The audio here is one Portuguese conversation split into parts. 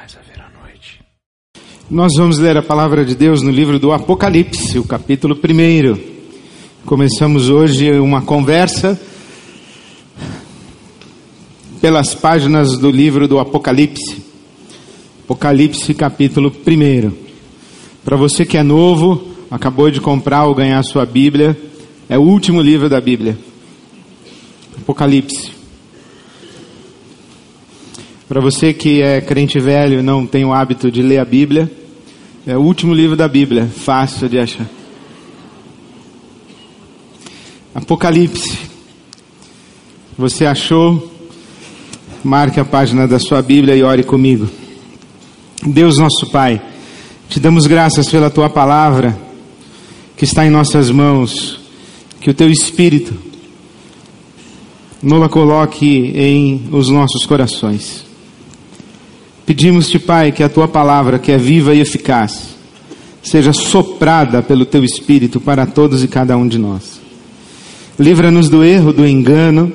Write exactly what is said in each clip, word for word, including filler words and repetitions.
mais haver à noite. Nós vamos ler a palavra de Deus no livro do Apocalipse, o capítulo primeiro. Começamos hoje uma conversa pelas páginas do livro do Apocalipse. Apocalipse, capítulo primeiro. Para você que é novo, acabou de comprar ou ganhar sua Bíblia, é o último livro da Bíblia. Apocalipse. Para você que é crente velho e não tem o hábito de ler a Bíblia, é o último livro da Bíblia, fácil de achar. Apocalipse. Você achou? Marque a página da sua Bíblia e ore comigo. Deus nosso Pai, te damos graças pela tua palavra que está em nossas mãos, que o teu Espírito nos coloque em os nossos corações. Pedimos-te, Pai, que a tua palavra, que é viva e eficaz, seja soprada pelo teu Espírito para todos e cada um de nós. Livra-nos do erro, do engano,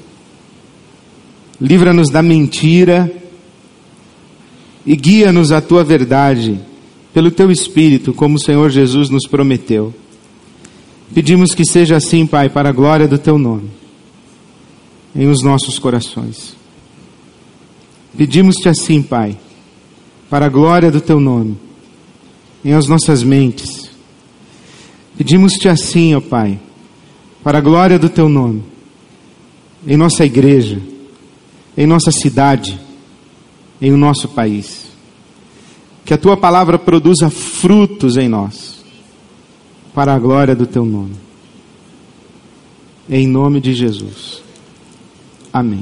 livra-nos da mentira e guia-nos à tua verdade, pelo teu Espírito, como o Senhor Jesus nos prometeu. Pedimos que seja assim, Pai, para a glória do teu nome, em os nossos corações. Pedimos-te assim, Pai, para a glória do teu nome, em as nossas mentes. Pedimos-te assim, ó Pai, para a glória do teu nome, em nossa igreja, em nossa cidade, em o nosso país. Que a tua palavra produza frutos em nós, para a glória do teu nome. Em nome de Jesus. Amém.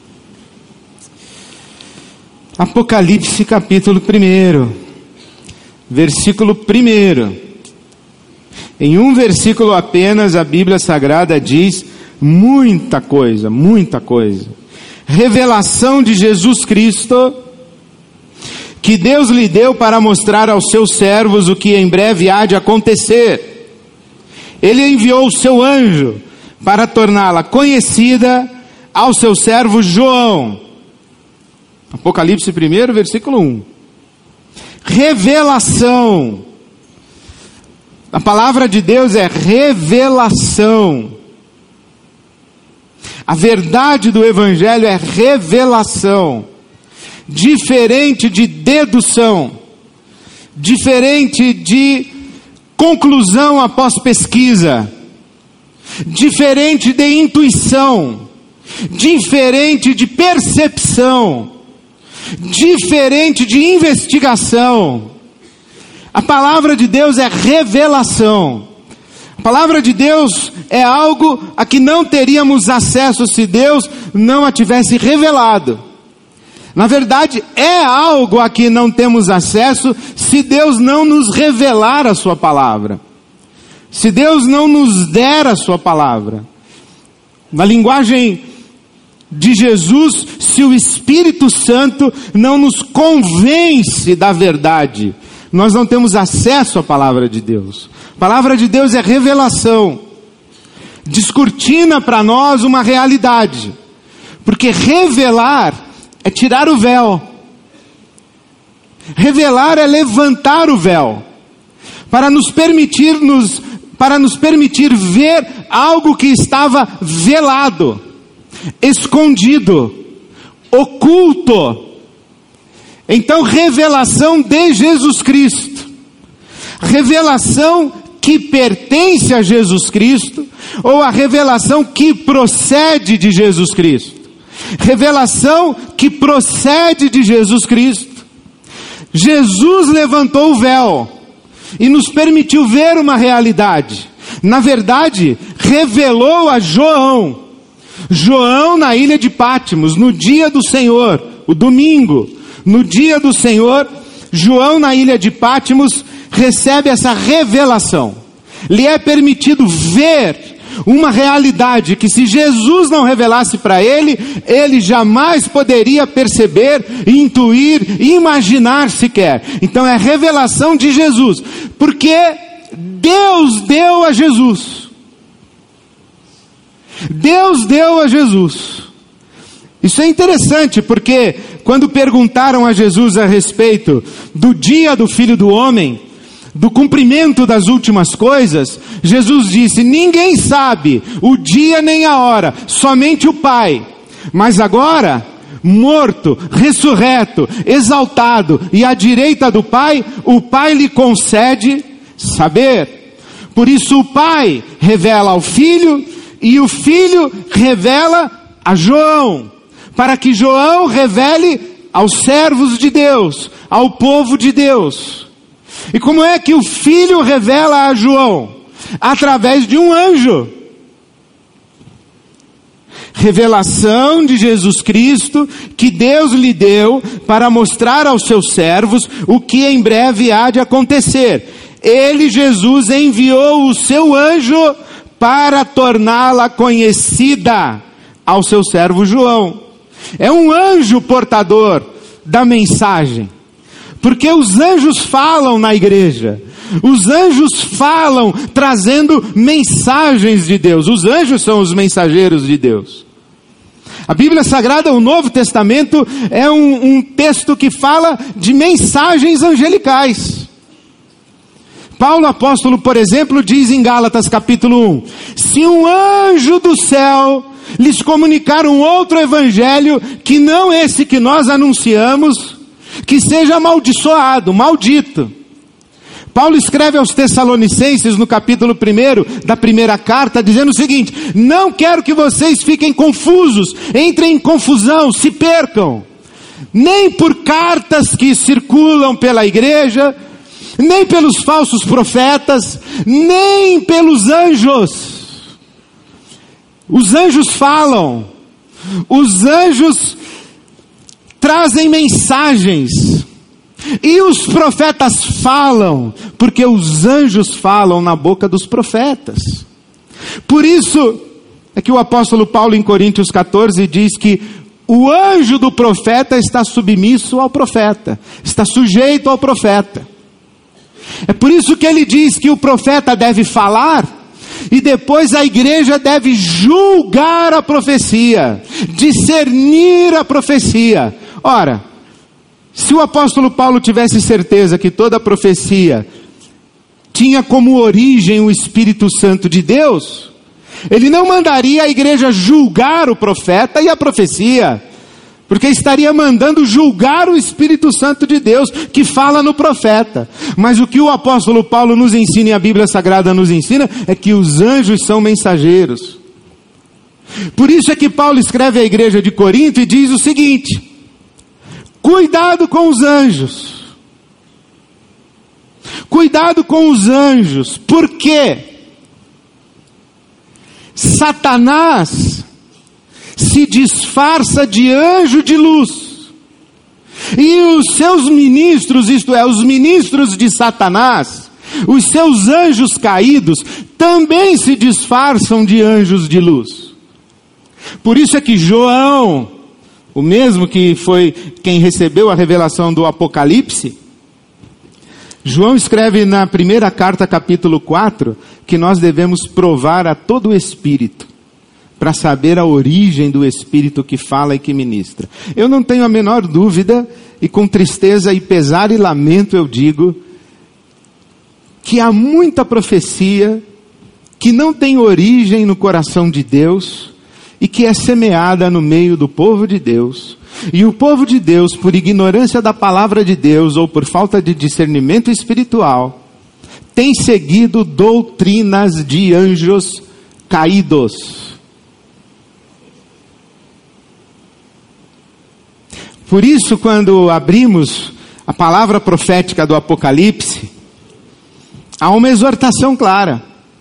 Apocalipse capítulo primeiro, versículo primeiro. Em um versículo apenas a Bíblia Sagrada diz muita coisa, muita coisa. Revelação de Jesus Cristo, que Deus lhe deu para mostrar aos seus servos o que em breve há de acontecer. Ele enviou o seu anjo para torná-la conhecida ao seu servo João. Apocalipse primeiro, versículo um. Revelação. A palavra de Deus é revelação. A verdade do Evangelho é revelação. Diferente de dedução, diferente de conclusão após pesquisa, diferente de intuição, diferente de percepção, diferente de investigação. A palavra de Deus é revelação. A palavra de Deus é algo a que não teríamos acesso se Deus não a tivesse revelado. Na verdade, é algo a que não temos acesso se Deus não nos revelar a sua palavra. Se Deus não nos der a sua palavra. Na linguagem de Jesus, se o Espírito Santo não nos convence da verdade, nós não temos acesso à palavra de Deus. A palavra de Deus é revelação. Descortina para nós uma realidade. Porque revelar é tirar o véu. Revelar é levantar o véu. Para nos permitir, nos, para nos permitir ver algo que estava velado, escondido, oculto. Então, revelação de Jesus Cristo. Revelação que pertence a Jesus Cristo, ou a revelação que procede de Jesus Cristo. Revelação que procede de Jesus Cristo. Jesus levantou o véu e nos permitiu ver uma realidade. Na verdade, revelou a João. João na ilha de Patmos, no dia do Senhor, o domingo. No dia do Senhor, João na ilha de Patmos recebe essa revelação. Lhe é permitido ver uma realidade que se Jesus não revelasse para ele, ele jamais poderia perceber, intuir, imaginar sequer. Então é revelação de Jesus, porque Deus deu a Jesus. Deus deu a Jesus. Isso é interessante, porque quando perguntaram a Jesus a respeito do dia do Filho do Homem, do cumprimento das últimas coisas, Jesus disse: ninguém sabe o dia nem a hora, somente o Pai. Mas agora, morto, ressurreto, exaltado e à direita do Pai, o Pai lhe concede saber. Por isso o Pai revela ao Filho e o Filho revela a João, para que João revele aos servos de Deus, ao povo de Deus. E como é que o Filho revela a João? Através de um anjo. Revelação de Jesus Cristo, que Deus lhe deu para mostrar aos seus servos o que em breve há de acontecer. Ele, Jesus, enviou o seu anjo para torná-la conhecida ao seu servo João. É um anjo portador da mensagem, porque os anjos falam na igreja, os anjos falam trazendo mensagens de Deus, os anjos são os mensageiros de Deus. A Bíblia Sagrada, o Novo Testamento, é um, um texto que fala de mensagens angelicais. Paulo apóstolo, por exemplo, diz em Gálatas capítulo um, se um anjo do céu lhes comunicar um outro evangelho, que não esse que nós anunciamos, que seja amaldiçoado, maldito. Paulo escreve aos Tessalonicenses no capítulo primeiro da primeira carta, dizendo o seguinte: não quero que vocês fiquem confusos, entrem em confusão, se percam, nem por cartas que circulam pela igreja, nem pelos falsos profetas, nem pelos anjos. Os anjos falam, os anjos trazem mensagens, e os profetas falam, porque os anjos falam na boca dos profetas. Por isso é que o apóstolo Paulo em Coríntios catorze diz que o anjo do profeta está submisso ao profeta, está sujeito ao profeta. É por isso que ele diz que o profeta deve falar, e depois a igreja deve julgar a profecia, discernir a profecia. Ora, se o apóstolo Paulo tivesse certeza que toda a profecia tinha como origem o Espírito Santo de Deus, ele não mandaria a igreja julgar o profeta e a profecia, porque estaria mandando julgar o Espírito Santo de Deus, que fala no profeta. Mas o que o apóstolo Paulo nos ensina, e a Bíblia Sagrada nos ensina, é que os anjos são mensageiros. Por isso é que Paulo escreve à igreja de Corinto e diz o seguinte: cuidado com os anjos. Cuidado com os anjos. Por quê? Satanás se disfarça de anjo de luz, e os seus ministros, isto é, os ministros de Satanás, os seus anjos caídos, também se disfarçam de anjos de luz. Por isso é que João, o mesmo que foi quem recebeu a revelação do Apocalipse, João escreve na primeira carta, capítulo quatro, que nós devemos provar a todo o Espírito, para saber a origem do Espírito que fala e que ministra. Eu não tenho a menor dúvida, e com tristeza e pesar e lamento eu digo, que há muita profecia que não tem origem no coração de Deus, e que é semeada no meio do povo de Deus. E o povo de Deus, por ignorância da palavra de Deus, ou por falta de discernimento espiritual, tem seguido doutrinas de anjos caídos. Por isso, quando abrimos a palavra profética do Apocalipse, há uma exortação clara.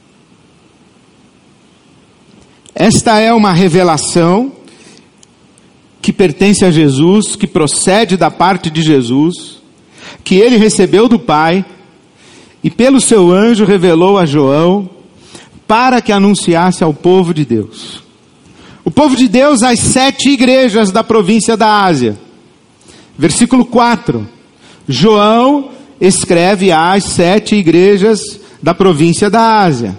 Esta é uma revelação que pertence a Jesus, que procede da parte de Jesus, que ele recebeu do Pai, e pelo seu anjo revelou a João, para que anunciasse ao povo de Deus. O povo de Deus, as sete igrejas da província da Ásia. Versículo quatro, João escreve às sete igrejas da província da Ásia.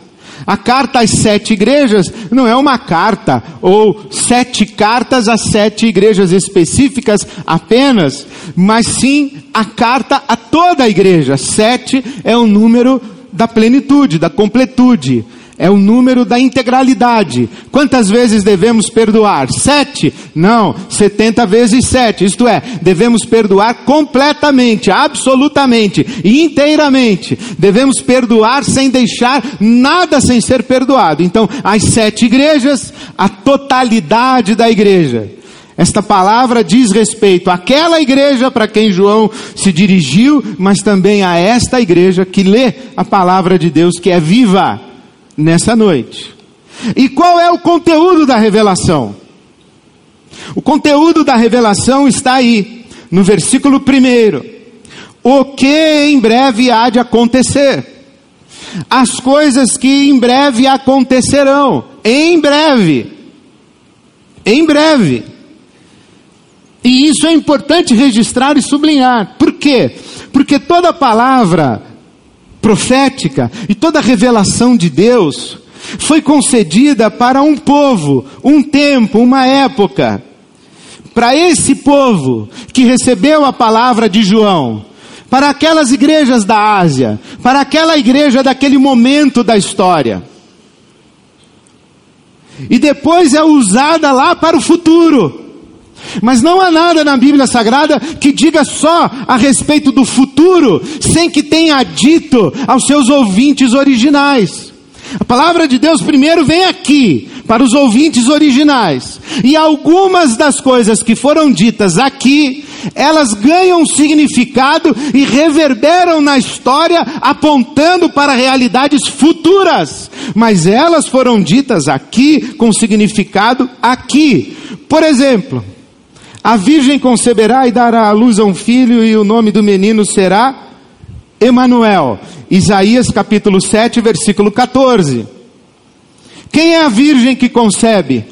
A carta às sete igrejas não é uma carta, ou sete cartas às sete igrejas específicas apenas, mas sim a carta a toda a igreja. Sete é o número da plenitude, da completude. É o número da integralidade. Quantas vezes devemos perdoar? Sete? Não, setenta vezes sete. Isto é, devemos perdoar completamente, absolutamente, inteiramente. Devemos perdoar sem deixar nada sem ser perdoado. Então, as sete igrejas, a totalidade da igreja. Esta palavra diz respeito àquela igreja para quem João se dirigiu, mas também a esta igreja que lê a palavra de Deus, que é viva nessa noite. E qual é o conteúdo da revelação? O conteúdo da revelação está aí, no versículo primeiro. O que em breve há de acontecer? As coisas que em breve acontecerão. Em breve. Em breve. E isso é importante registrar e sublinhar. Por quê? Porque toda palavra profética e toda revelação de Deus foi concedida para um povo, um tempo, uma época. Para esse povo que recebeu a palavra de João, para aquelas igrejas da Ásia, para aquela igreja daquele momento da história. E depois é usada lá para o futuro. Mas não há nada na Bíblia Sagrada que diga só a respeito do futuro, sem que tenha dito aos seus ouvintes originais. A palavra de Deus primeiro vem aqui, para os ouvintes originais. E algumas das coisas que foram ditas aqui, elas ganham significado e reverberam na história, apontando para realidades futuras. Mas elas foram ditas aqui, com significado aqui. Por exemplo, a virgem conceberá e dará à luz a um filho, e o nome do menino será Emanuel. Isaías capítulo sete, versículo catorze. Quem é a virgem que concebe?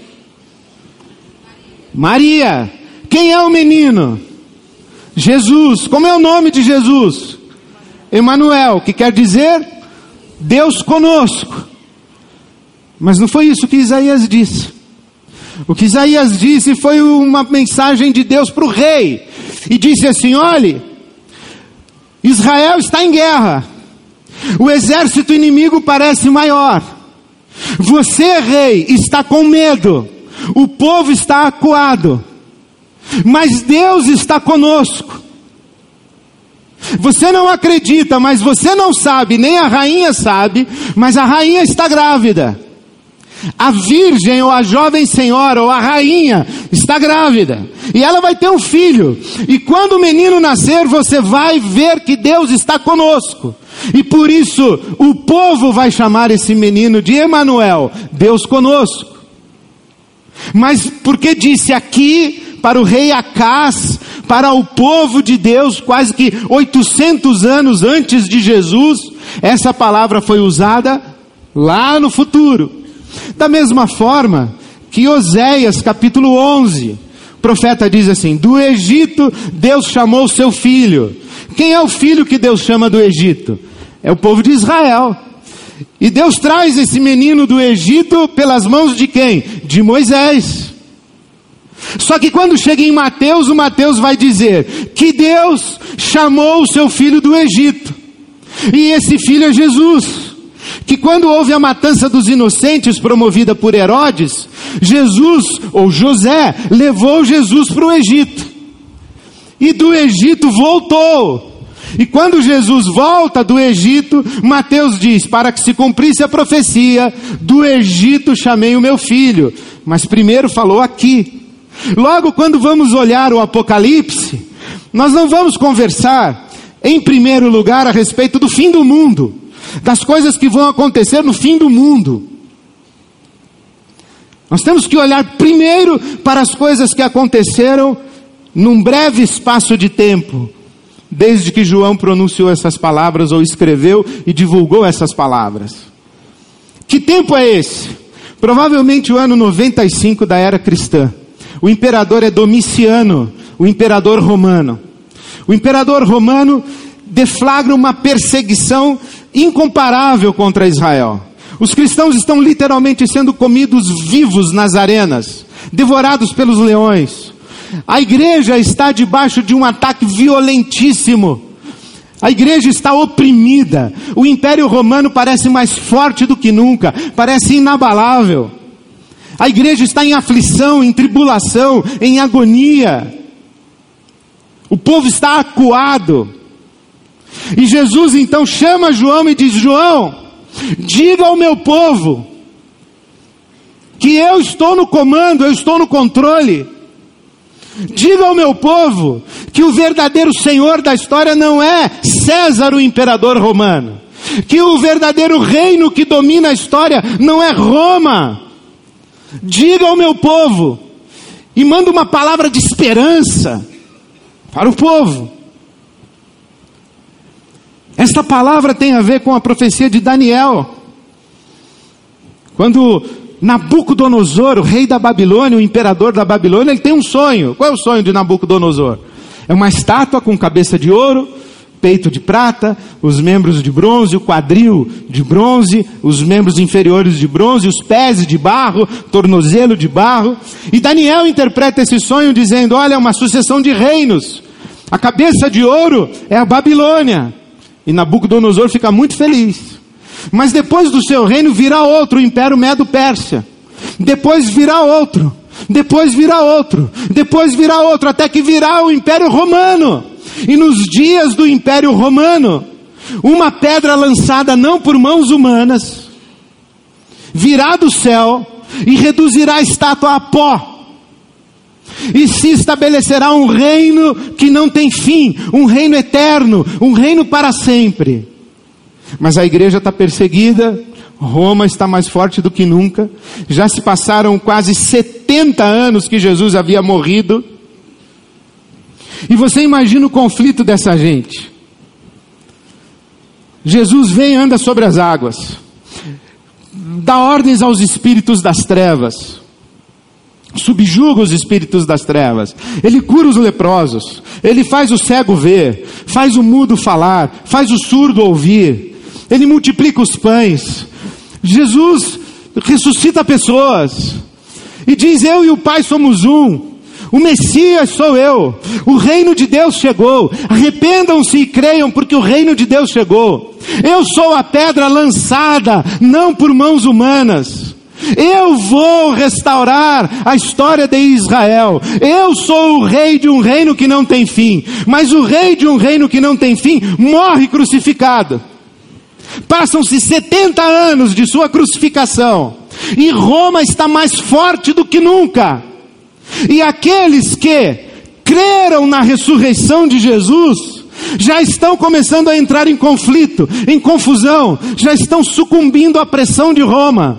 Maria. Quem é o menino? Jesus. Como é o nome de Jesus? Emanuel, que quer dizer Deus conosco. Mas não foi isso que Isaías disse. O que Isaías disse foi uma mensagem de Deus para o rei. E disse assim: olhe, Israel está em guerra. O exército inimigo parece maior. Você, rei, está com medo. O povo está acuado. Mas Deus está conosco. Você não acredita, mas você não sabe, nem a rainha sabe, mas a rainha está grávida. A virgem ou a jovem senhora ou a rainha está grávida. E ela vai ter um filho. E quando o menino nascer, você vai ver que Deus está conosco. E por isso o povo vai chamar esse menino de Emanuel, Deus conosco. Mas porque disse aqui para o rei Acás, para o povo de Deus, quase que oitocentos anos antes de Jesus, essa palavra foi usada lá no futuro. Da mesma forma que Oséias capítulo onze, o profeta diz assim: do Egito Deus chamou seu filho. Quem é o filho que Deus chama do Egito? É o povo de Israel. E Deus traz esse menino do Egito pelas mãos de quem? De Moisés. Só que quando chega em Mateus, o Mateus vai dizer que Deus chamou o seu filho do Egito. E esse filho é Jesus. Que quando houve a matança dos inocentes promovida por Herodes, Jesus, ou José, levou Jesus para o Egito. E do Egito voltou. E quando Jesus volta do Egito, Mateus diz: para que se cumprisse a profecia, do Egito chamei o meu filho. Mas primeiro falou aqui. Logo, quando vamos olhar o Apocalipse, nós não vamos conversar, em primeiro lugar, a respeito do fim do mundo, das coisas que vão acontecer no fim do mundo. Nós temos que olhar primeiro para as coisas que aconteceram num breve espaço de tempo, desde que João pronunciou essas palavras, ou escreveu e divulgou essas palavras. Que tempo é esse? Provavelmente o ano noventa e cinco da era cristã. O imperador é Domiciano, o imperador romano. O imperador romano deflagra uma perseguição incomparável contra Israel. Os cristãos estão literalmente sendo comidos vivos nas arenas, devorados pelos leões. A igreja está debaixo de um ataque violentíssimo. A igreja está oprimida. O Império Romano parece mais forte do que nunca, parece inabalável. A igreja está em aflição, em tribulação, em agonia. O povo está acuado. E Jesus então chama João e diz: João, diga ao meu povo que eu estou no comando, eu estou no controle. Diga ao meu povo que o verdadeiro senhor da história não é César, o imperador romano. Que o verdadeiro reino que domina a história não é Roma. Diga ao meu povo. E manda uma palavra de esperança para o povo. Esta palavra tem a ver com a profecia de Daniel. Quando Nabucodonosor, o rei da Babilônia, o imperador da Babilônia, ele tem um sonho. Qual é o sonho de Nabucodonosor? É uma estátua com cabeça de ouro, peito de prata, os membros de bronze, o quadril de bronze, os membros inferiores de bronze, os pés de barro, tornozelo de barro. E Daniel interpreta esse sonho dizendo: olha, é uma sucessão de reinos. A cabeça de ouro é a Babilônia. E Nabucodonosor fica muito feliz. Mas depois do seu reino virá outro, o Império Medo-Pérsia. Depois virá outro. Depois virá outro. Depois virá outro. Até que virá o Império Romano. E nos dias do Império Romano, uma pedra lançada não por mãos humanas virá do céu e reduzirá a estátua a pó. E se estabelecerá um reino que não tem fim, um reino eterno, um reino para sempre. Mas a igreja está perseguida, Roma está mais forte do que nunca, já se passaram quase setenta anos que Jesus havia morrido, e você imagina o conflito dessa gente. Jesus vem e anda sobre as águas, dá ordens aos espíritos das trevas, subjuga os espíritos das trevas, ele cura os leprosos, ele faz o cego ver, faz o mudo falar, faz o surdo ouvir, ele multiplica os pães. Jesus ressuscita pessoas e diz: eu e o Pai somos um. O Messias sou eu. O reino de Deus chegou. Arrependam-se e creiam, porque o reino de Deus chegou. Eu sou a pedra lançada, não por mãos humanas. Eu vou restaurar a história de Israel. Eu sou o rei de um reino que não tem fim. Mas o rei de um reino que não tem fim morre crucificado. Passam-se setenta anos de sua crucificação, e Roma está mais forte do que nunca. E aqueles que creram na ressurreição de Jesus, já estão começando a entrar em conflito, em confusão, já estão sucumbindo à pressão de Roma,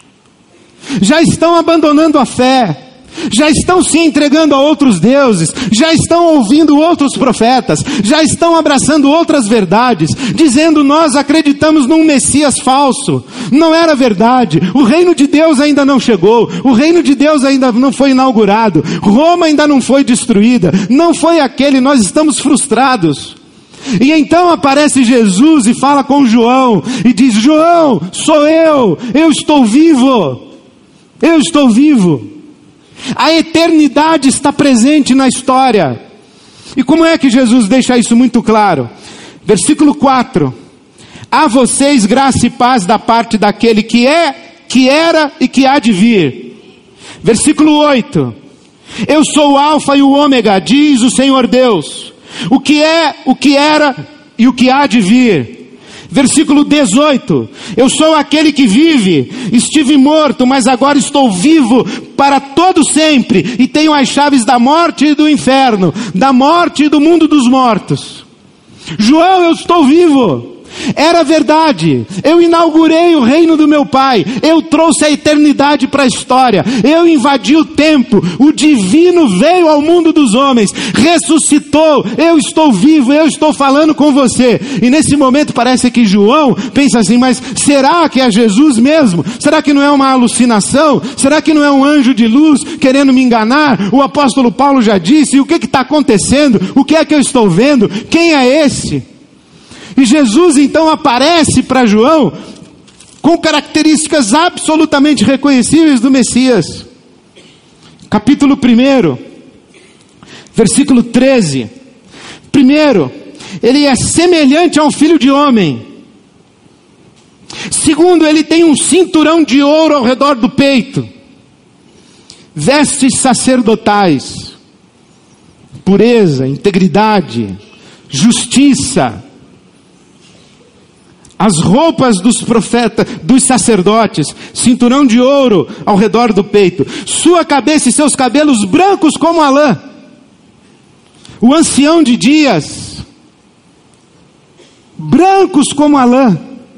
já estão abandonando a fé, já estão se entregando a outros deuses, já estão ouvindo outros profetas, já estão abraçando outras verdades, dizendo: nós acreditamos num Messias falso. Não era verdade, o reino de Deus ainda não chegou, o reino de Deus ainda não foi inaugurado, Roma ainda não foi destruída, não foi aquele, nós estamos frustrados. E então aparece Jesus e fala com João, e diz: João, sou eu, eu estou vivo, eu estou vivo. A eternidade está presente na história. E como é que Jesus deixa isso muito claro? Versículo quatro: a vocês graça e paz da parte daquele que é, que era e que há de vir. Versículo oito: eu sou o alfa e o ômega, diz o Senhor Deus, o que é, o que era e o que há de vir. Versículo dezoito: eu sou aquele que vive, estive morto, mas agora estou vivo para todo sempre, e tenho as chaves da morte e do inferno, da morte e do mundo dos mortos. João, eu estou vivo. Era verdade, eu inaugurei o reino do meu Pai, eu trouxe a eternidade para a história, eu invadi o tempo, o divino veio ao mundo dos homens, ressuscitou, eu estou vivo, eu estou falando com você. E nesse momento parece que João pensa assim: mas será que é Jesus mesmo? Será que não é uma alucinação? Será que não é um anjo de luz querendo me enganar? O apóstolo Paulo já disse, e o que está acontecendo? O que é que eu estou vendo? Quem é esse? E Jesus então aparece para João com características absolutamente reconhecíveis do Messias. Capítulo um, versículo treze. Primeiro, ele é semelhante ao Filho de Homem. Segundo, ele tem um cinturão de ouro ao redor do peito, vestes sacerdotais, pureza, integridade, justiça, as roupas dos profetas, dos sacerdotes, cinturão de ouro ao redor do peito, sua cabeça e seus cabelos brancos como a lã. O ancião de dias, brancos como a lã.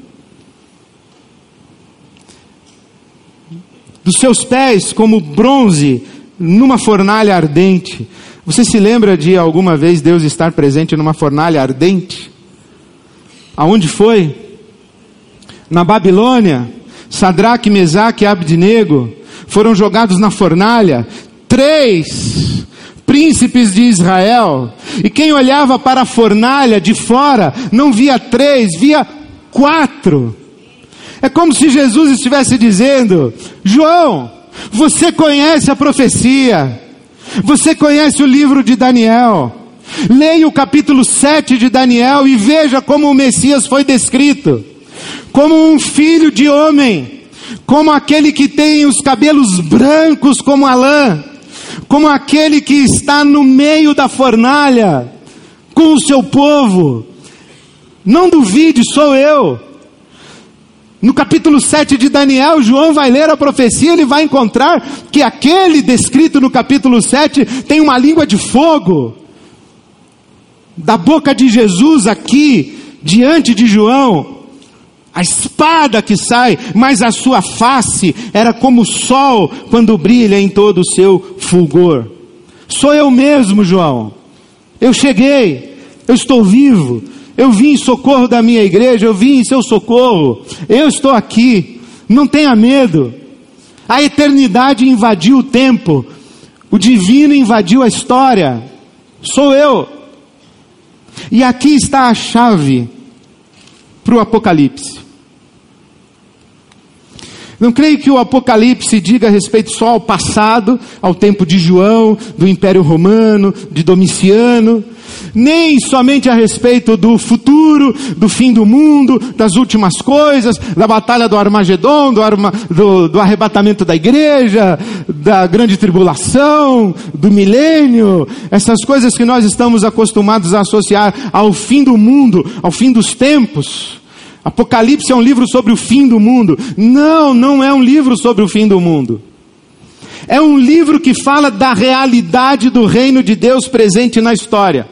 Dos seus pés como bronze numa fornalha ardente. Você se lembra de alguma vez Deus estar presente numa fornalha ardente? Aonde foi? Na Babilônia. Sadraque, Mesaque e Abdenego foram jogados na fornalha. Três príncipes de Israel. E quem olhava para a fornalha de fora não via três, via quatro. É como se Jesus estivesse dizendo: João, você conhece a profecia, você conhece o livro de Daniel, leia o capítulo sete de Daniel e veja como o Messias foi descrito, como um filho de homem, como aquele que tem os cabelos brancos como a lã, como aquele que está no meio da fornalha, com o seu povo. Não duvide, sou eu. No capítulo sete de Daniel, João vai ler a profecia, ele vai encontrar que aquele descrito no capítulo sete tem uma língua de fogo. Da boca de Jesus aqui, diante de João, a espada que sai, mas a sua face era como o sol quando brilha em todo o seu fulgor. Sou eu mesmo, João. Eu cheguei, eu estou vivo. Eu vim em socorro da minha igreja, eu vim em seu socorro, eu estou aqui, não tenha medo. A eternidade invadiu o tempo, o divino invadiu a história, sou eu. E aqui está a chave para o Apocalipse. Não creio que o Apocalipse diga respeito só ao passado, ao tempo de João, do Império Romano, de Domiciano, nem somente a respeito do futuro, do fim do mundo, das últimas coisas, da batalha do Armagedon, do, arma, do, do arrebatamento da igreja, da grande tribulação, do milênio, essas coisas que nós estamos acostumados a associar ao fim do mundo, ao fim dos tempos. Apocalipse é um livro sobre o fim do mundo. Não, não é um livro sobre o fim do mundo. É um livro que fala da realidade do reino de Deus presente na história.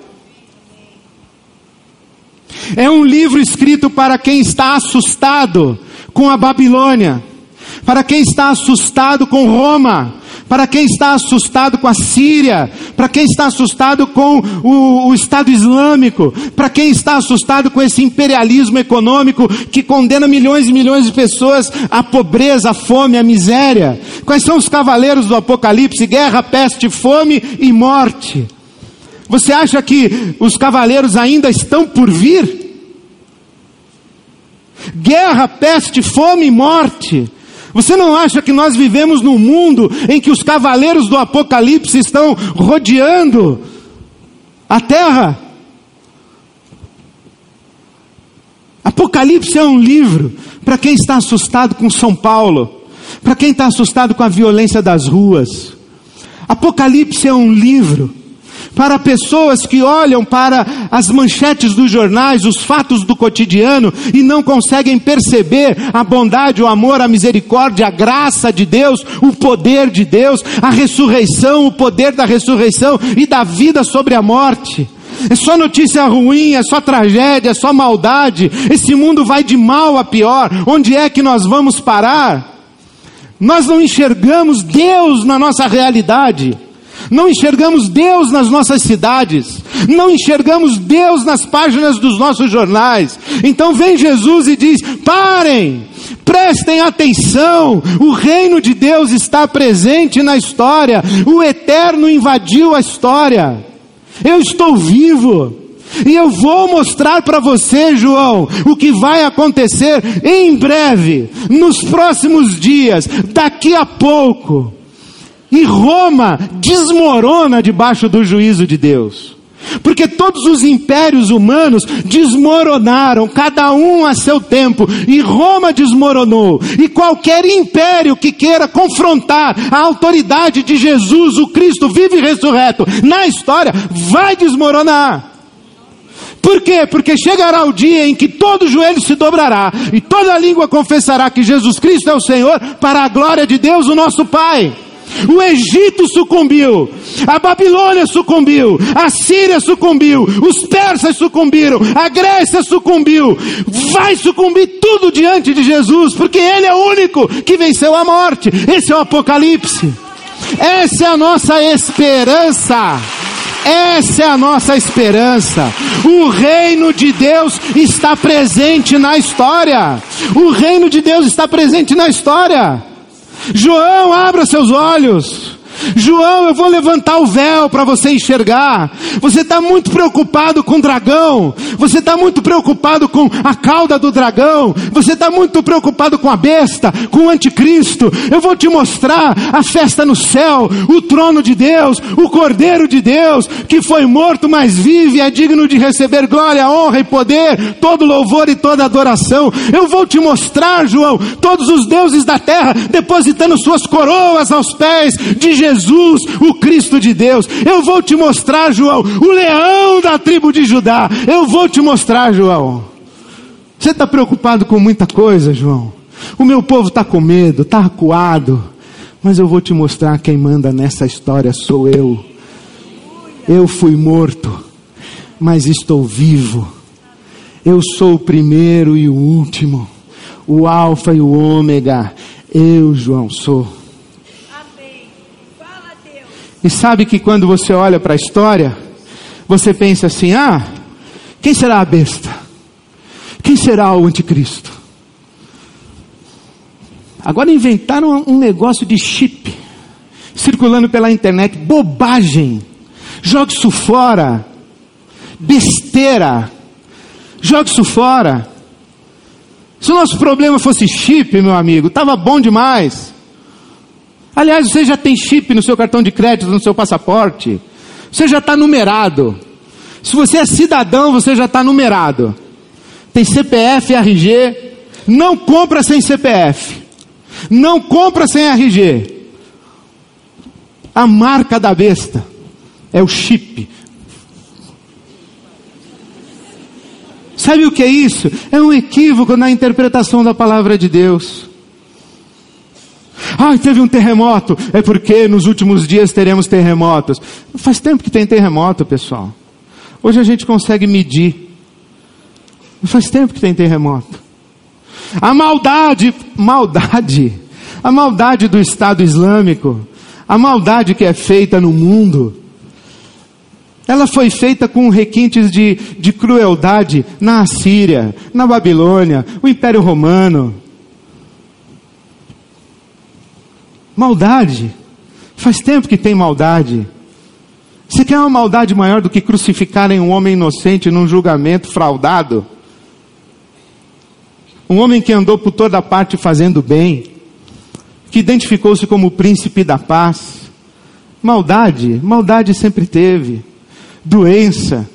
É um livro escrito para quem está assustado com a Babilônia, para quem está assustado com Roma, para quem está assustado com a Síria, para quem está assustado com o, o Estado Islâmico, para quem está assustado com esse imperialismo econômico que condena milhões e milhões de pessoas à pobreza, à fome, à miséria. Quais são os cavaleiros do Apocalipse? Guerra, peste, fome e morte. Você acha que os cavaleiros ainda estão por vir? Guerra, peste, fome e morte. Você não acha que nós vivemos num mundo em que os cavaleiros do Apocalipse estão rodeando a terra? Apocalipse é um livro para quem está assustado com São Paulo, para quem está assustado com a violência das ruas. Apocalipse é um livro para pessoas que olham para as manchetes dos jornais, os fatos do cotidiano, e não conseguem perceber a bondade, o amor, a misericórdia, a graça de Deus, o poder de Deus, a ressurreição, o poder da ressurreição e da vida sobre a morte. É só notícia ruim, é só tragédia, é só maldade. Esse mundo vai de mal a pior. Onde é que nós vamos parar? Nós não enxergamos Deus na nossa realidade. Não enxergamos Deus nas nossas cidades, não enxergamos Deus nas páginas dos nossos jornais. Então vem Jesus e diz: parem, prestem atenção, o reino de Deus está presente na história, o eterno invadiu a história. Eu estou vivo, E eu vou mostrar para você, João, o que vai acontecer em breve, nos próximos dias, daqui a pouco. E Roma desmorona debaixo do juízo de Deus. Porque todos os impérios humanos desmoronaram, cada um a seu tempo, e Roma desmoronou. E qualquer império que queira confrontar a autoridade de Jesus, o Cristo vivo e ressurreto, na história, vai desmoronar. Por quê? Porque chegará o dia em que todo joelho se dobrará, e toda língua confessará que Jesus Cristo é o Senhor, para a glória de Deus, o nosso Pai. O Egito sucumbiu, a Babilônia sucumbiu, a Síria sucumbiu, os persas sucumbiram, a Grécia sucumbiu, vai sucumbir tudo diante de Jesus, porque Ele é o único que venceu a morte. Esse é o Apocalipse, essa é a nossa esperança, essa é a nossa esperança. O reino de Deus está presente na história, o reino de Deus está presente na história. João, abra seus olhos. João, eu vou levantar o véu para você enxergar. Você está muito preocupado com o dragão. Você está muito preocupado com a cauda do dragão. Você está muito preocupado com a besta, com o anticristo. Eu vou te mostrar a festa no céu, o trono de Deus, o Cordeiro de Deus, que foi morto, mas vive e é digno de receber glória, honra e poder, todo louvor e toda adoração. Eu vou te mostrar, João, todos os deuses da terra depositando suas coroas aos pés de Jesus. Jesus, o Cristo de Deus. Eu vou te mostrar, João, o leão da tribo de Judá. Eu vou te mostrar, João. Você está preocupado com muita coisa, João? O meu povo está com medo, está acuado. Mas eu vou te mostrar quem manda nessa história sou eu. Eu fui morto, mas estou vivo. Eu sou o primeiro e o último, o alfa e o ômega. Eu, João, sou. E sabe que quando você olha para a história, você pensa assim, ah, quem será a besta? Quem será o anticristo? Agora inventaram um negócio de chip, circulando pela internet, bobagem. Jogue isso fora, besteira, jogue isso fora. Se o nosso problema fosse chip, meu amigo, estava bom demais. Aliás, você já tem chip no seu cartão de crédito, no seu passaporte. Você já está numerado. Se você é cidadão, você já está numerado. Tem C P F e R G. Não compra sem C P F. Não compra sem R G. A marca da besta é o chip. Sabe o que é isso? É um equívoco na interpretação da palavra de Deus. Ah, teve um terremoto. É porque nos últimos dias teremos terremotos. Faz tempo que tem terremoto, pessoal. Hoje a gente consegue medir. Faz tempo que tem terremoto. A maldade, maldade, a maldade do Estado Islâmico, a maldade que é feita no mundo, ela foi feita com requintes de, de crueldade na Assíria, na Babilônia, o Império Romano. Maldade. Faz tempo que tem maldade. Você quer uma maldade maior do que crucificarem um homem inocente num julgamento fraudado? Um homem que andou por toda parte fazendo bem, que identificou-se como o príncipe da paz. Maldade, maldade sempre teve. Doença.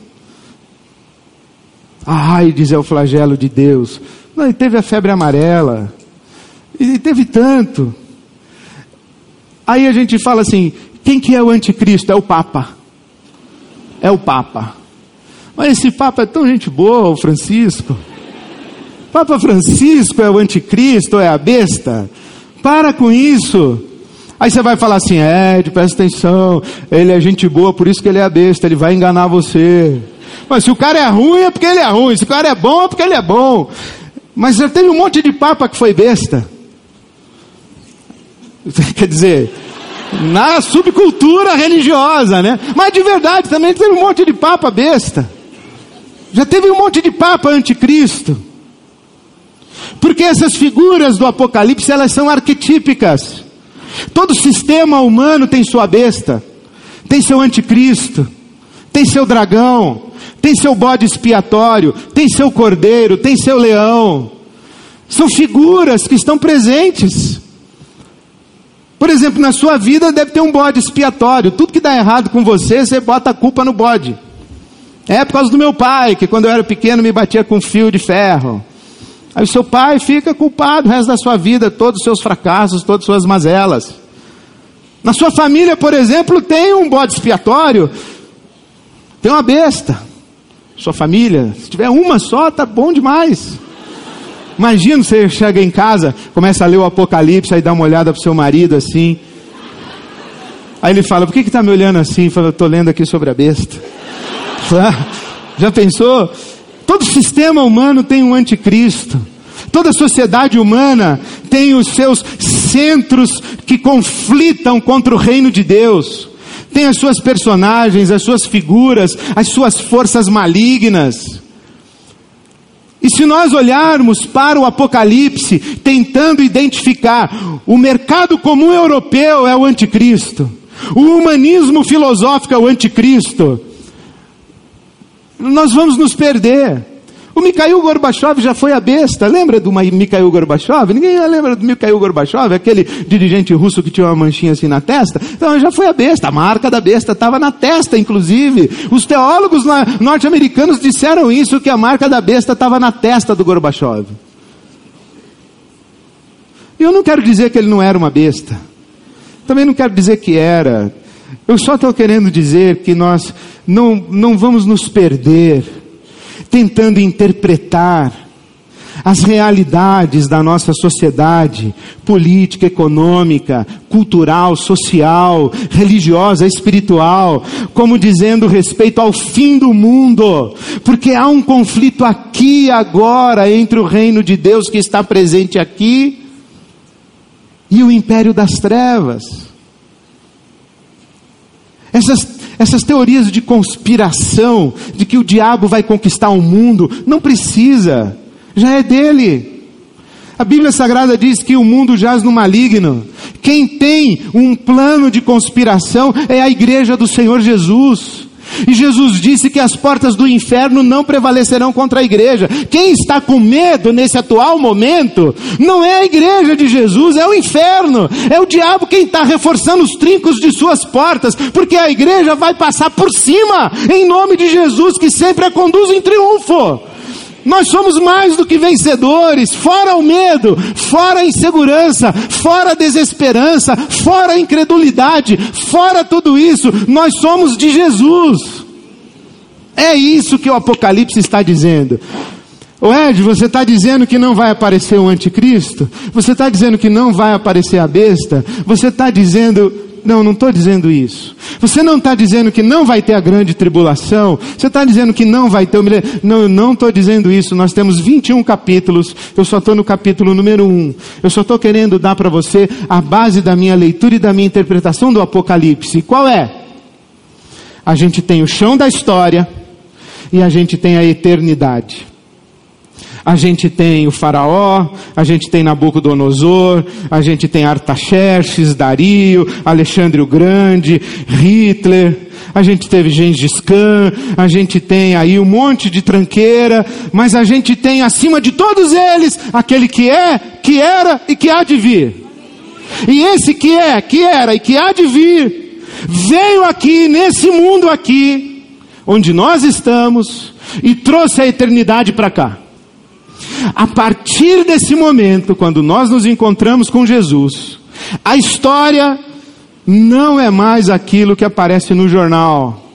A AIDS é o flagelo de Deus. Não, e teve a febre amarela. E teve tanto. Aí a gente fala assim, quem que é o anticristo? É o Papa. É o Papa. Mas esse Papa é tão gente boa, o Francisco. Papa Francisco é o anticristo, é a besta? Para com isso. Aí você vai falar assim, é, presta atenção, ele é gente boa, por isso que ele é a besta, ele vai enganar você. Mas se o cara é ruim, é porque ele é ruim, se o cara é bom, é porque ele é bom. Mas já teve um monte de Papa que foi besta. Quer dizer, na subcultura religiosa, né? Mas de verdade, também teve um monte de papa besta. Já teve um monte de papa anticristo. Porque essas figuras do Apocalipse, elas são arquetípicas. Todo sistema humano tem sua besta, tem seu anticristo, tem seu dragão, tem seu bode expiatório, tem seu cordeiro, tem seu leão. São figuras que estão presentes. Por exemplo, na sua vida deve ter um bode expiatório. Tudo que dá errado com você, você bota a culpa no bode. É por causa do meu pai, que quando eu era pequeno me batia com fio de ferro. Aí o seu pai fica culpado o resto da sua vida, todos os seus fracassos, todas as suas mazelas. Na sua família, por exemplo, tem um bode expiatório, tem uma besta. Sua família, se tiver uma só, tá bom demais. Imagina, você chega em casa, começa a ler o Apocalipse, aí dá uma olhada pro seu marido assim. Aí ele fala, por que que tá me olhando assim? Fala, eu tô lendo aqui sobre a besta. Já pensou? Todo sistema humano tem um anticristo. Toda sociedade humana tem os seus centros que conflitam contra o reino de Deus. Tem as suas personagens, as suas figuras, as suas forças malignas. E se nós olharmos para o Apocalipse, tentando identificar, o mercado comum europeu é o anticristo, o humanismo filosófico é o anticristo, nós vamos nos perder. O Mikhail Gorbachev já foi a besta. Lembra do Mikhail Gorbachev? Ninguém lembra do Mikhail Gorbachev, aquele dirigente russo que tinha uma manchinha assim na testa? Então já foi a besta. A marca da besta estava na testa, inclusive. Os teólogos norte-americanos disseram isso, que a marca da besta estava na testa do Gorbachev. E eu não quero dizer que ele não era uma besta. Também não quero dizer que era. Eu só estou querendo dizer que nós não, não vamos nos perder tentando interpretar as realidades da nossa sociedade, política, econômica, cultural, social, religiosa, espiritual, como dizendo respeito ao fim do mundo, porque há um conflito aqui e agora entre o reino de Deus que está presente aqui e o império das trevas. Essas Essas teorias de conspiração, de que o diabo vai conquistar o mundo, não precisa, já é dele. A Bíblia Sagrada diz que o mundo jaz no maligno. Quem tem um plano de conspiração é a igreja do Senhor Jesus. E Jesus disse que as portas do inferno não prevalecerão contra a igreja. Quem está com medo nesse atual momento, não é a igreja de Jesus, é o inferno. É o diabo quem está reforçando os trincos de suas portas, porque a igreja vai passar por cima, em nome de Jesus, que sempre a conduz em triunfo. Nós somos mais do que vencedores, fora o medo, fora a insegurança, fora a desesperança, fora a incredulidade, fora tudo isso, nós somos de Jesus. É isso que o Apocalipse está dizendo. Ô Ed, você está dizendo que não vai aparecer o anticristo? Você está dizendo que não vai aparecer a besta? Você está dizendo... Não, não estou dizendo isso. Você não está dizendo que não vai ter a grande tribulação? Você está dizendo que não vai ter o milênio? Não, eu não estou dizendo isso. Nós temos vinte e um capítulos. Eu só estou no capítulo número um. Eu só estou querendo dar para você a base da minha leitura e da minha interpretação do Apocalipse. Qual é? A gente tem o chão da história e a gente tem a eternidade. A gente tem o faraó, a gente tem Nabucodonosor, a gente tem Artaxerxes, Dario, Alexandre o Grande, Hitler, a gente teve Gengis Khan, a gente tem aí um monte de tranqueira, mas a gente tem acima de todos eles, aquele que é, que era e que há de vir. E esse que é, que era e que há de vir, veio aqui, nesse mundo aqui, onde nós estamos, e trouxe a eternidade para cá. A partir desse momento, quando nós nos encontramos com Jesus, a história não é mais aquilo que aparece no jornal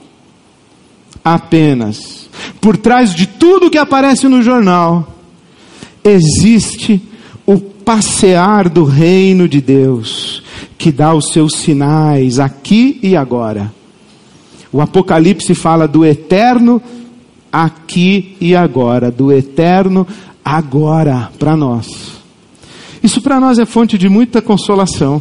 apenas. Por trás de tudo que aparece no jornal, existe o passear do reino de Deus, que dá os seus sinais aqui e agora. O Apocalipse fala do eterno aqui e agora, do eterno agora para nós. Isso para nós é fonte de muita consolação.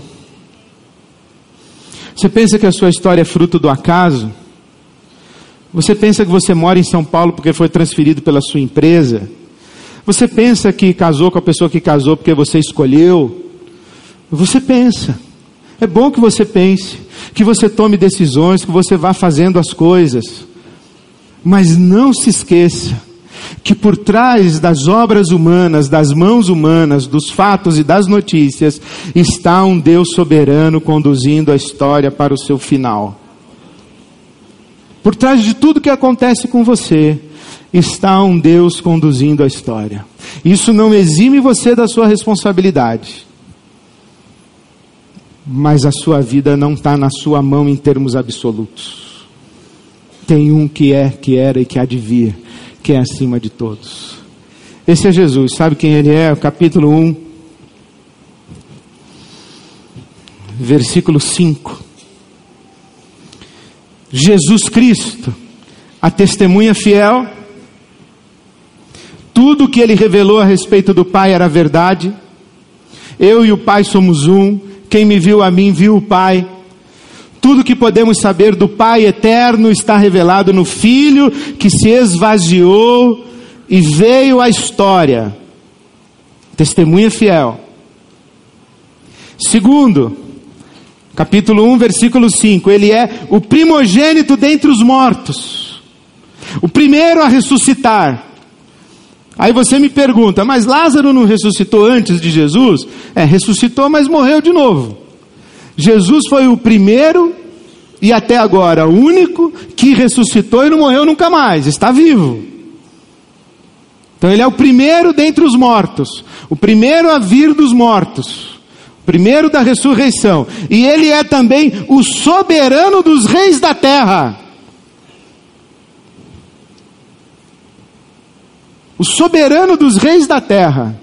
Você pensa que a sua história é fruto do acaso? Você pensa que você mora em São Paulo porque foi transferido pela sua empresa? Você pensa que casou com a pessoa que casou porque você escolheu? Você pensa. É bom que você pense, que você tome decisões, que você vá fazendo as coisas. Mas não se esqueça que por trás das obras humanas, das mãos humanas, dos fatos e das notícias, está um Deus soberano conduzindo a história para o seu final. Por trás de tudo que acontece com você, está um Deus conduzindo a história. Isso não exime você da sua responsabilidade. Mas a sua vida não está na sua mão em termos absolutos. Tem um que é, que era e que há de vir, que é acima de todos. Esse é Jesus. Sabe quem ele é? O capítulo um, versículo cinco. Jesus Cristo, a testemunha fiel. Tudo que ele revelou a respeito do Pai era verdade. Eu e o Pai somos um. Quem me viu a mim, viu o Pai. Tudo que podemos saber do Pai eterno está revelado no Filho que se esvaziou e veio à história. Testemunha fiel. Segundo, capítulo um, versículo cinco. Ele é o primogênito dentre os mortos. O primeiro a ressuscitar. Aí você me pergunta, mas Lázaro não ressuscitou antes de Jesus? É, ressuscitou, mas morreu de novo. Jesus foi o primeiro e até agora o único que ressuscitou e não morreu nunca mais, está vivo. Então ele é o primeiro dentre os mortos, o primeiro a vir dos mortos, o primeiro da ressurreição. E ele é também o soberano dos reis da terra. O soberano dos reis da terra.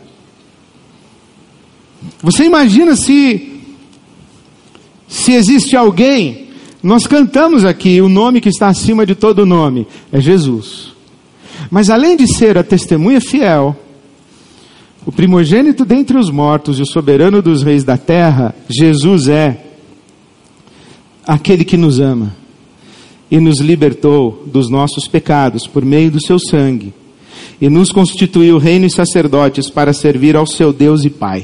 Você imagina se se existe alguém, nós cantamos aqui o nome que está acima de todo nome, é Jesus. Mas além de ser a testemunha fiel, o primogênito dentre os mortos e o soberano dos reis da terra, Jesus é aquele que nos ama e nos libertou dos nossos pecados por meio do seu sangue e nos constituiu reino e sacerdotes para servir ao seu Deus e Pai.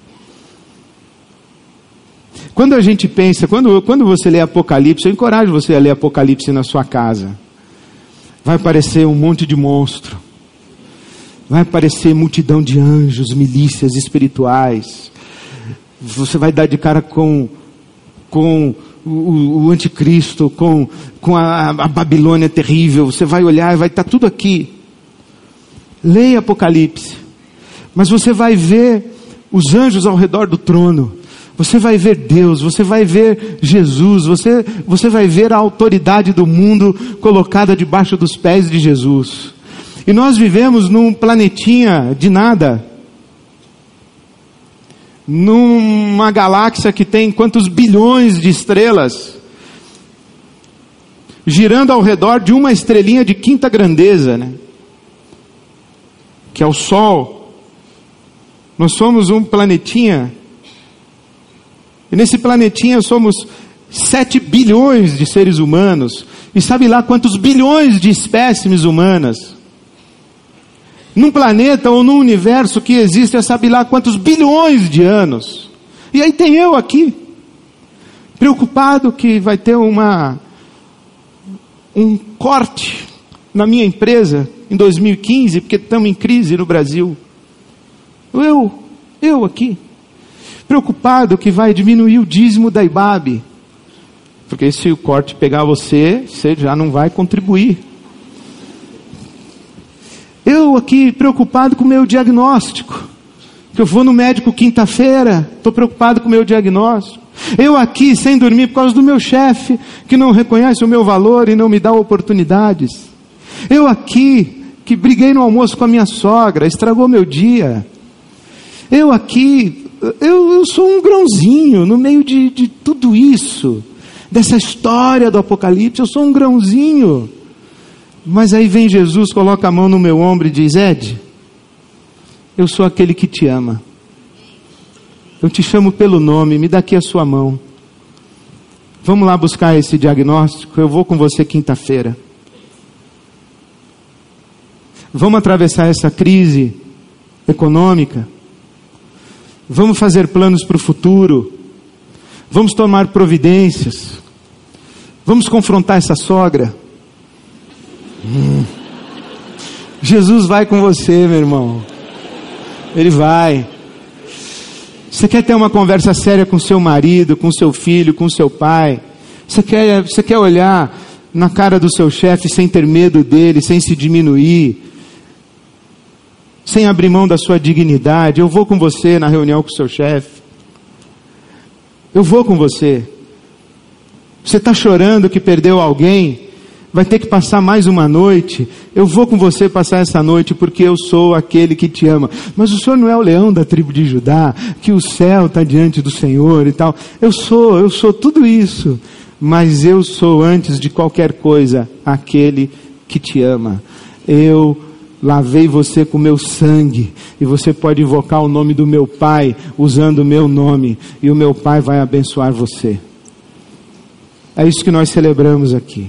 Quando a gente pensa, quando, quando você lê Apocalipse, eu encorajo você a ler Apocalipse na sua casa. Vai aparecer um monte de monstro. Vai aparecer multidão de anjos, milícias espirituais. Você vai dar de cara com, com o, o anticristo, com, com a, a Babilônia terrível. Você vai olhar e vai estar tudo aqui. Leia Apocalipse. Mas você vai ver os anjos ao redor do trono. Você vai ver Deus, você vai ver Jesus, você, você vai ver a autoridade do mundo colocada debaixo dos pés de Jesus. E nós vivemos num planetinha de nada. Numa galáxia que tem quantos bilhões de estrelas, girando ao redor de uma estrelinha de quinta grandeza, né? Que é o Sol. Nós somos um planetinha. E nesse planetinha somos sete bilhões de seres humanos. E sabe lá quantos bilhões de espécimes humanas. Num planeta ou num universo que existe, sabe lá quantos bilhões de anos. E aí tem eu aqui, preocupado que vai ter uma, um corte na minha empresa em dois mil e quinze, porque estamos em crise no Brasil. Eu, eu aqui. Preocupado que vai diminuir o dízimo da I B A B. Porque se o corte pegar você, você já não vai contribuir. Eu aqui preocupado com o meu diagnóstico. Que eu vou no médico quinta-feira, estou preocupado com o meu diagnóstico. Eu aqui sem dormir por causa do meu chefe, que não reconhece o meu valor e não me dá oportunidades. Eu aqui, que briguei no almoço com a minha sogra, estragou meu dia. Eu aqui... Eu, eu sou um grãozinho no meio de, de tudo isso, dessa história do Apocalipse, eu sou um grãozinho. Mas aí vem Jesus, coloca a mão no meu ombro e diz: Ed, eu sou aquele que te ama. Eu te chamo pelo nome, me dá aqui a sua mão. Vamos lá buscar esse diagnóstico, eu vou com você quinta-feira. Vamos atravessar essa crise econômica. Vamos fazer planos para o futuro. Vamos tomar providências. Vamos confrontar essa sogra. Hum. Jesus vai com você, meu irmão. Ele vai. Você quer ter uma conversa séria com seu marido, com seu filho, com seu pai? Você quer, você quer olhar na cara do seu chefe sem ter medo dele, sem se diminuir, sem abrir mão da sua dignidade? Eu vou com você na reunião com o seu chefe. Eu vou com você. Você está chorando que perdeu alguém? Vai ter que passar mais uma noite. Eu vou com você passar essa noite porque eu sou aquele que te ama. Mas o Senhor não é o leão da tribo de Judá, que o céu está diante do Senhor e tal. Eu sou, eu sou tudo isso. Mas eu sou, antes de qualquer coisa, aquele que te ama. Eu lavei você com meu sangue, e você pode invocar o nome do meu Pai, usando o meu nome, e o meu Pai vai abençoar você. É isso que nós celebramos aqui.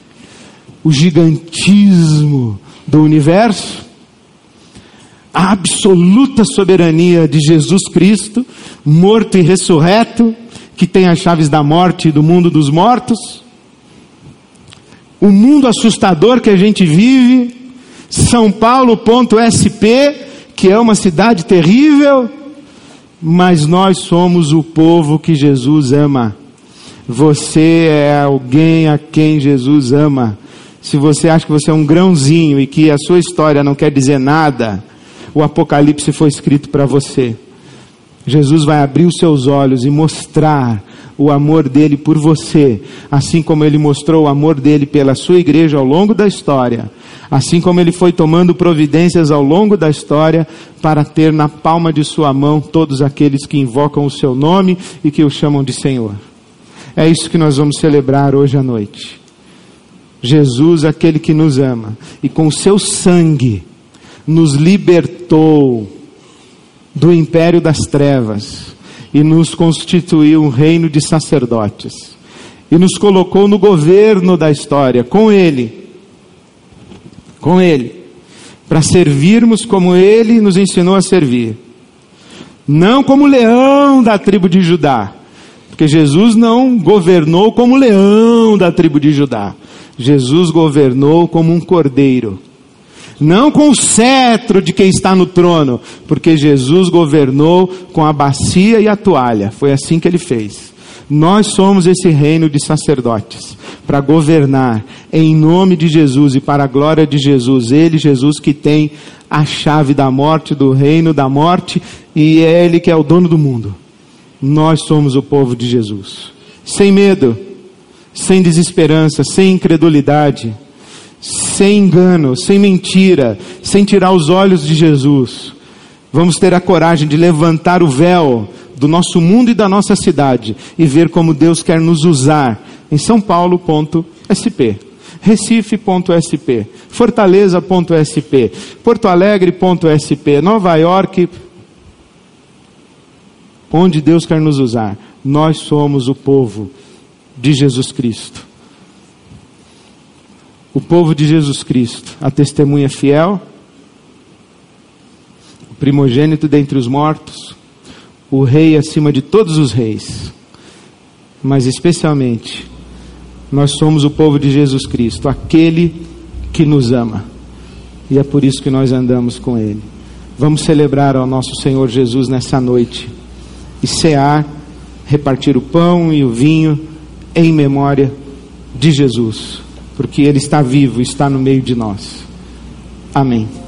O gigantismo do universo, a absoluta soberania de Jesus Cristo, morto e ressurreto, que tem as chaves da morte e do mundo dos mortos, o mundo assustador que a gente vive, São Paulo.sp, que é uma cidade terrível, mas nós somos o povo que Jesus ama. Você é alguém a quem Jesus ama. Se você acha que você é um grãozinho e que a sua história não quer dizer nada, o Apocalipse foi escrito para você. Jesus vai abrir os seus olhos e mostrar o amor dele por você, assim como ele mostrou o amor dele pela sua igreja ao longo da história, assim como ele foi tomando providências ao longo da história para ter na palma de sua mão todos aqueles que invocam o seu nome e que o chamam de Senhor. É isso que nós vamos celebrar hoje à noite. Jesus, aquele que nos ama e com o seu sangue nos libertou do império das trevas e nos constituiu um reino de sacerdotes e nos colocou no governo da história com ele, com ele, para servirmos como ele nos ensinou a servir, não como leão da tribo de Judá, porque Jesus não governou como leão da tribo de Judá. Jesus governou como um cordeiro, não com o cetro de quem está no trono, porque Jesus governou com a bacia e a toalha. Foi assim que ele fez. Nós somos esse reino de sacerdotes, para governar em nome de Jesus e para a glória de Jesus. Ele, Jesus, que tem a chave da morte, do reino da morte, e é ele que é o dono do mundo. Nós somos o povo de Jesus, sem medo, sem desesperança, sem incredulidade, sem engano, sem mentira, sem tirar os olhos de Jesus. Vamos ter a coragem de levantar o véu do nosso mundo e da nossa cidade e ver como Deus quer nos usar em São Paulo.sp, Recife.sp, Fortaleza.sp, Porto Alegre.sp, Nova York, onde Deus quer nos usar. Nós somos o povo de Jesus Cristo. O povo de Jesus Cristo, a testemunha fiel, o primogênito dentre os mortos, o rei acima de todos os reis, mas especialmente, nós somos o povo de Jesus Cristo, aquele que nos ama, e é por isso que nós andamos com ele. Vamos celebrar ao nosso Senhor Jesus nessa noite, e cear, repartir o pão e o vinho, em memória de Jesus, porque ele está vivo, está no meio de nós. Amém.